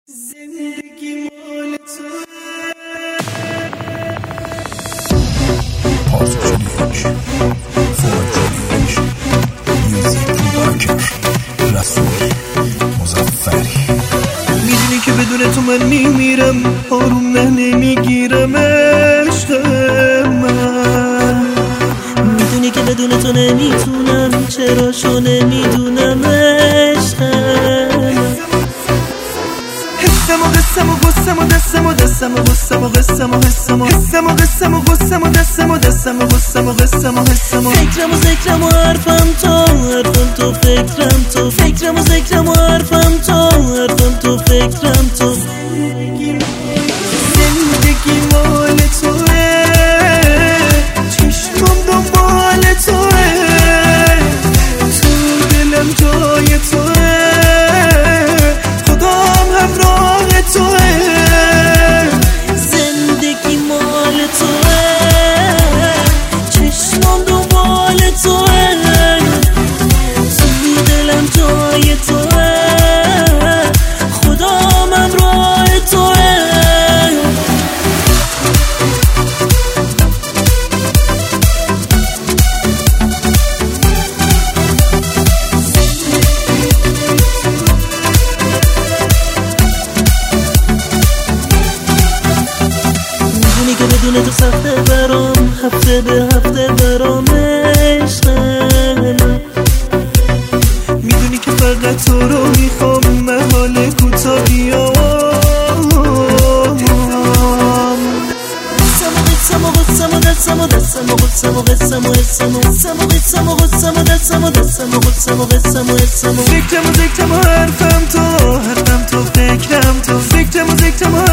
زندگی مال توه. میدونی که بدون تو من میمیرم، آروم نمیگیرم عشق من. میدونی که بدون تو نمیتونم، چرا شو نمیدونم عشق من. حسم و قسم و قسم و دستم و دستم و قسم و قسم و حسم و حسم و قسم و قسم و دستم و دستم و قسم و قسم و حسم و فکرم و ذکرم و حرفم تو فکرم تو فکرم و ذکرم و حرفم تو فکرم تو. زندگی مال توه، چشمم دنبال توه، تو دلم جای توه، خدام همراه توه. زندگی مال توه، چشمم دنبال توه، تو دلم جای توه، خدام همراه توه. که بدون تو سخته برام، هفته به هفته برام عشق من. میدونی که فقط تو رو میخوام، من حال کوتاهیام. قسم و قسم و دستم و دستم و قسم و قسم و حسم و قسم و قسم و قسم و دستم و دستم و قسم و قسم و حسم و فکرم و ذکرم و حرفم تو فکرم تو فکرم و ذکرم و